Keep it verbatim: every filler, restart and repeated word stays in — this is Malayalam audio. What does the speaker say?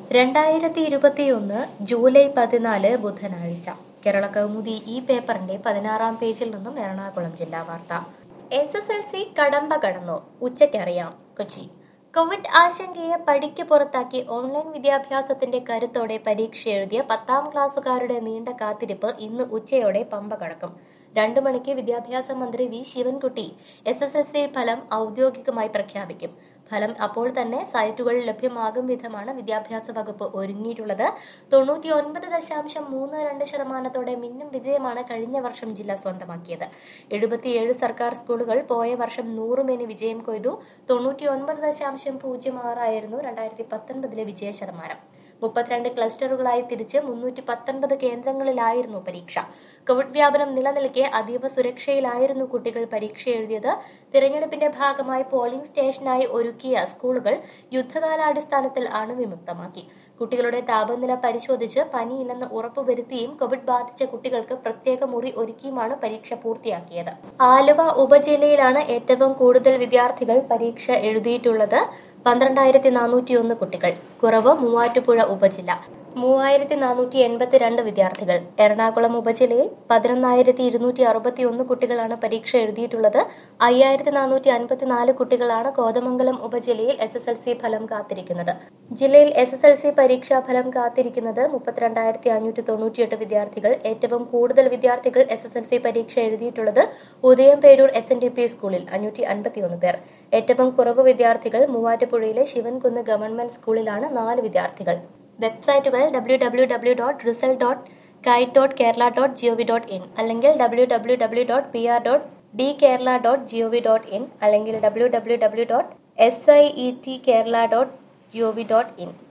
രണ്ടായിരത്തി ഇരുപത്തിയൊന്ന് ജൂലൈ പതിനാല് ബുധനാഴ്ച കേരള കൗമുദി ഈ പേപ്പറിന്റെ പതിനാറാം പേജിൽ നിന്നും എറണാകുളം ജില്ലാ വാർത്ത. എസ് എസ് എൽ സി കടമ്പ കടന്നു, ഉച്ചയ്ക്കറിയാം. കൊച്ചി. കോവിഡ് ആശങ്കയെ പടിക്ക് പുറത്താക്കി ഓൺലൈൻ വിദ്യാഭ്യാസത്തിന്റെ കരുത്തോടെ പരീക്ഷ എഴുതിയ പത്താം ക്ലാസ്സുകാരുടെ നീണ്ട കാത്തിരിപ്പ് ഇന്ന് ഉച്ചയോടെ പമ്പ കടക്കും. രണ്ടു മണിക്ക് വിദ്യാഭ്യാസ മന്ത്രി V Sivankutty S S L C ഫലം ഔദ്യോഗികമായി പ്രഖ്യാപിക്കും. ഫലം അപ്പോൾ തന്നെ സൈറ്റുകളിൽ ലഭ്യമാകും വിധമാണ് വിദ്യാഭ്യാസ വകുപ്പ് ഒരുങ്ങിയിട്ടുള്ളത്. തൊണ്ണൂറ്റി ഒൻപത് ദശാംശം മൂന്ന് രണ്ട് ശതമാനത്തോടെ മിന്നും വിജയമാണ് കഴിഞ്ഞ വർഷം ജില്ല സ്വന്തമാക്കിയത്. എഴുപത്തിയേഴ് സർക്കാർ സ്കൂളുകൾ പോയ വർഷം നൂറ് മേനി വിജയം കൊയ്തു. തൊണ്ണൂറ്റി ഒൻപത് ദശാംശം പൂജ്യം ആറായിരുന്നു രണ്ടായിരത്തി പത്തൊൻപതിലെ വിജയ ശതമാനം. മുപ്പത്തിരണ്ട് ക്ലസ്റ്ററുകളായി തിരിച്ച് മുന്നൂറ്റി പത്തൊൻപത് കേന്ദ്രങ്ങളിലായിരുന്നു പരീക്ഷ. കോവിഡ് വ്യാപനം നിലനിൽക്കെ അതീവ സുരക്ഷയിലായിരുന്നു കുട്ടികൾ പരീക്ഷ എഴുതിയത്. തിരഞ്ഞെടുപ്പിന്റെ ഭാഗമായി പോളിംഗ് സ്റ്റേഷനായി ഒരുക്കിയ സ്കൂളുകൾ യുദ്ധകാലാടിസ്ഥാനത്തിൽ അണുവിമുക്തമാക്കി. കുട്ടികളുടെ താപനില പരിശോധിച്ച് പനിയില്ലെന്ന് ഉറപ്പുവരുത്തിയും കോവിഡ് ബാധിച്ച കുട്ടികൾക്ക് പ്രത്യേക മുറി ഒരുക്കിയുമാണ് പരീക്ഷ പൂർത്തിയാക്കിയത്. ആലുവ ഉപജില്ലയിലാണ് ഏറ്റവും കൂടുതൽ വിദ്യാർത്ഥികൾ പരീക്ഷ എഴുതിയിട്ടുള്ളത്. പന്ത്രണ്ടായിരത്തി നാനൂറ്റി ഒന്ന് കുട്ടികൾ. കുറവ് മൂവാറ്റുപുഴ ഉപജില്ല, മൂവായിരത്തി നാനൂറ്റി എൺപത്തിരണ്ട് വിദ്യാർത്ഥികൾ. എറണാകുളം ഉപജില്ലയിൽ പതിനൊന്നായിരത്തി ഇരുന്നൂറ്റി അറുപത്തി ഒന്ന് കുട്ടികളാണ് പരീക്ഷ എഴുതിയിട്ടുള്ളത്. അയ്യായിരത്തി നാനൂറ്റി അൻപത്തിനാല് കുട്ടികളാണ് കോതമംഗലം ഉപജില്ലയിൽ എസ് എസ് എൽ സി ഫലം കാത്തിരിക്കുന്നത്. ജില്ലയിൽ എസ് എസ് എൽ സി പരീക്ഷാ ഫലം കാത്തിരിക്കുന്നത് മുപ്പത്തിരണ്ടായിരത്തി അഞ്ഞൂറ്റി തൊണ്ണൂറ്റിയെട്ട് വിദ്യാർത്ഥികൾ. ഏറ്റവും കൂടുതൽ വിദ്യാർത്ഥികൾ എസ് എസ് എൽ സി പരീക്ഷ എഴുതിയിട്ടുള്ളത് Udayamperoor S N D P സ്കൂളിൽ അഞ്ഞൂറ്റി അൻപത്തി ഒന്ന് പേർ. ഏറ്റവും കുറവ് വിദ്യാർത്ഥികൾ മൂവാറ്റുപുഴയിലെ ശിവൻകുന്ന് ഗവൺമെന്റ് സ്കൂളിലാണ് നാല് വിദ്യാർത്ഥികൾ. വെബ്സൈറ്റുകൾ W W W dot result dot kite dot Kerala dot G O V dot in അല്ലെങ്കിൽ W W W dot P R dot D Kerala dot G O V dot in അല്ലെങ്കിൽ W W W dot S I E T Kerala dot G O V dot in.